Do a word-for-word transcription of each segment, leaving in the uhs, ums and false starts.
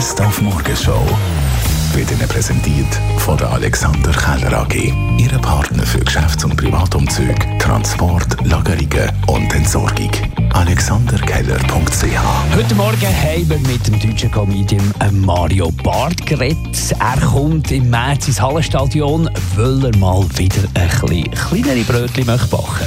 Best auf Morgenshow wird Ihnen präsentiert von der Alexander Keller A G. Ihre Partner für Geschäfts- und Privatumzüge, Transport, Lagerungen und Entsorgung. alexander keller punkt c h. Heute Morgen haben wir mit dem deutschen Comedian Mario Barth geredet. Er kommt im März ins Hallenstadion, weil er mal wieder ein bisschen kleinere Brötchen möchte backen.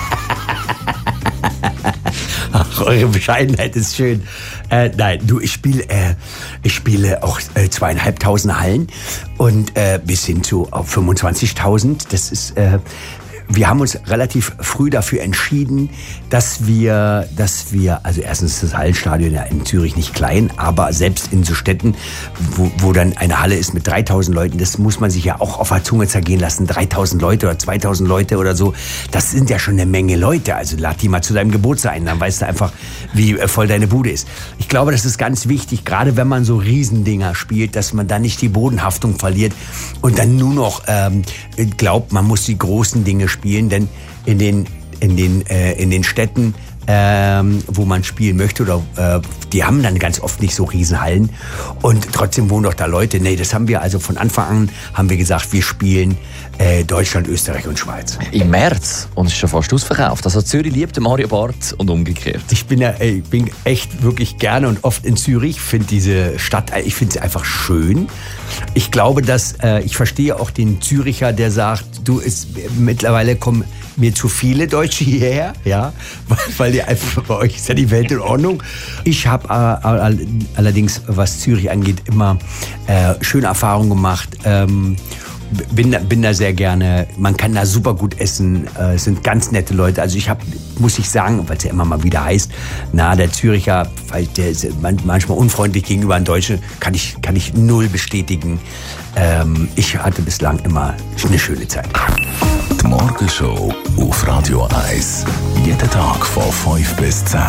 Ach, eure Bescheidenheit ist schön. Äh, nein, du, ich spiele äh, ich spiele auch äh, zweieinhalbtausend Hallen und äh, wir sind so auf fünfundzwanzigtausend. Das ist, äh, wir haben uns relativ früh dafür entschieden, dass wir, dass wir, also erstens ist das Hallenstadion ja in Zürich nicht klein, aber selbst in so Städten, wo, wo dann eine Halle ist mit dreitausend Leuten, das muss man sich ja auch auf der Zunge zergehen lassen, dreitausend Leute oder zweitausend Leute oder so, das sind ja schon eine Menge Leute, also lad die mal zu deinem Geburtstag ein, dann weißt du einfach, wie voll deine Bude ist. Ich glaube, das ist ganz wichtig, gerade wenn man so Riesendinger spielt, dass man dann nicht die Bodenhaftung verliert und dann nur noch ähm, glaubt, man muss die großen Dinge spielen, denn in den in den äh, in den Städten, ähm, wo man spielen möchte, oder äh, die haben dann ganz oft nicht so Riesenhallen und trotzdem wohnen doch da Leute. Nee, das haben wir also von Anfang an haben wir gesagt, wir spielen äh, Deutschland, Österreich und Schweiz. Im März und es ist schon fast ausverkauft. Also Zürich liebt Mario Barth und umgekehrt. Ich bin ja, ey, ich bin echt wirklich gerne und oft in Zürich. Finde diese Stadt, ich finde sie einfach schön. Ich glaube, dass äh, ich verstehe auch den Züricher, der sagt, du, ist mittlerweile kommen mir zu viele Deutsche hierher, ja, weil, weil die einfach, bei euch ist ja die Welt in Ordnung. Ich habe äh, allerdings, was Zürich angeht, immer äh, schöne Erfahrungen gemacht. Ähm, bin, da, bin da sehr gerne. Man kann da super gut essen. Äh, es sind ganz nette Leute. Also ich habe, muss ich sagen, weil es ja immer mal wieder heißt, na, der Züricher, weil der ist manchmal unfreundlich gegenüber einem Deutschen, kann ich, kann ich null bestätigen. Ähm, ich hatte bislang immer eine schöne Zeit. Die Morgenshow auf Radio eins. Jeden Tag von fünf bis zehn.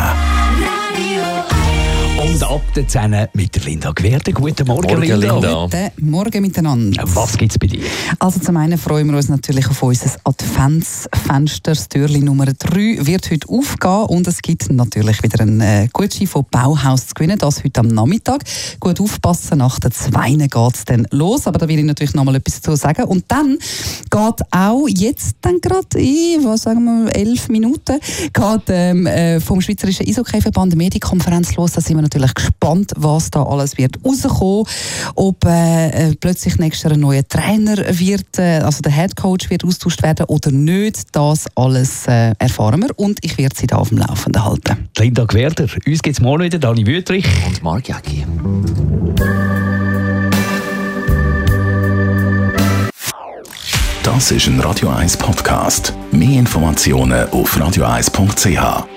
Und ab der zehn mit Linda Gwerde. Guten Morgen, Morgen, Linda. Linda. Guten Morgen miteinander. Was gibt es bei dir? Also zum einen freuen wir uns natürlich auf unser Adventsfenster. Das Türchen Nummer drei wird heute aufgehen und es gibt natürlich wieder einen äh, Gutschein von Bauhaus zu gewinnen. Das heute am Nachmittag. Gut aufpassen, nach der zwei geht es dann los. Aber da will ich natürlich noch mal etwas dazu sagen. Und dann geht auch jetzt dann gerade in, was sagen wir, elf Minuten, geht ähm, äh, vom Schweizerischen Eishockey-Verband eine Medienkonferenz los. Da sind wir natürlich gespannt, was da alles wird rauskommen, ob äh, plötzlich nächstes Jahr ein neuer Trainer wird, äh, also der Headcoach wird austauscht werden oder nicht. Das alles äh, erfahren wir und ich werde Sie da auf dem Laufenden halten. Linda Gwerde. Uns gibt es morgen wieder Dani Wüthrich Und Marc Jäcki. Das ist ein Radio eins Podcast. Mehr Informationen auf radio eins punkt c h.